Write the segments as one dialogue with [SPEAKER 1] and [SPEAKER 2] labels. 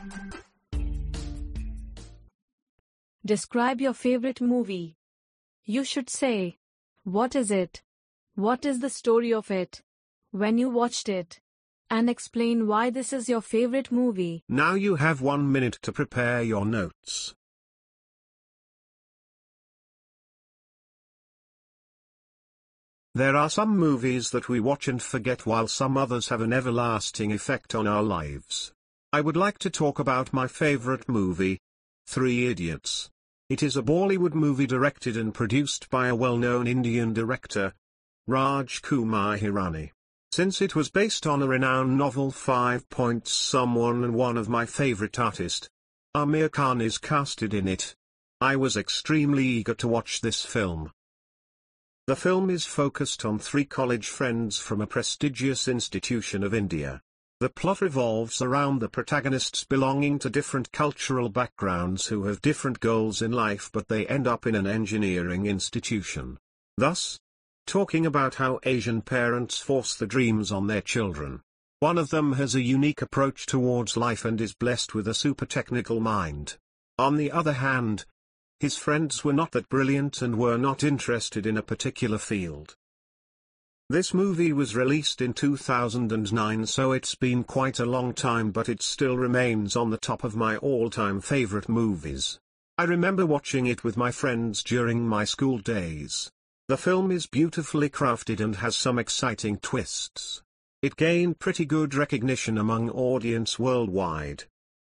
[SPEAKER 1] Describe your favorite movie. You should say, what is it? What is the story of it? When you watched it? And explain why this is your favorite movie.
[SPEAKER 2] Now you have 1 minute to prepare your notes. There are some movies that we watch and forget, while some others have an everlasting effect on our lives. I would like to talk about my favorite movie, Three Idiots. It is a Bollywood movie directed and produced by a well-known Indian director, Raj Kumar Hirani. Since it was based on a renowned novel, 5 Points Someone, and one of my favorite artists, Aamir Khan, is casted in it, I was extremely eager to watch this film. The film is focused on three college friends from a prestigious institution of India. The plot revolves around the protagonists belonging to different cultural backgrounds who have different goals in life, but they end up in an engineering institution. Thus, talking about how Asian parents force the dreams on their children. One of them has a unique approach towards life and is blessed with a super technical mind. On the other hand, his friends were not that brilliant and were not interested in a particular field. This movie was released in 2009, so it's been quite a long time, but it still remains on the top of my all-time favorite movies. I remember watching it with my friends during my school days. The film is beautifully crafted and has some exciting twists. It gained pretty good recognition among audience worldwide.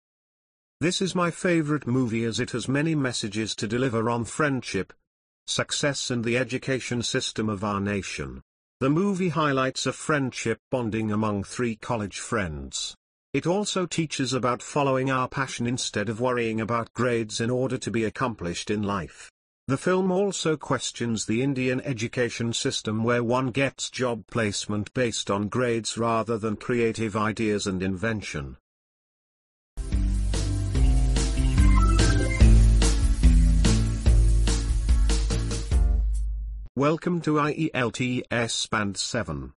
[SPEAKER 2] This is my favorite movie as it has many messages to deliver on friendship, success and the education system of our nation. The movie highlights a friendship bonding among three college friends. It also teaches about following our passion instead of worrying about grades in order to be accomplished in life. The film also questions the Indian education system, where one gets job placement based on grades rather than creative ideas and invention. Welcome to IELTS Band 7.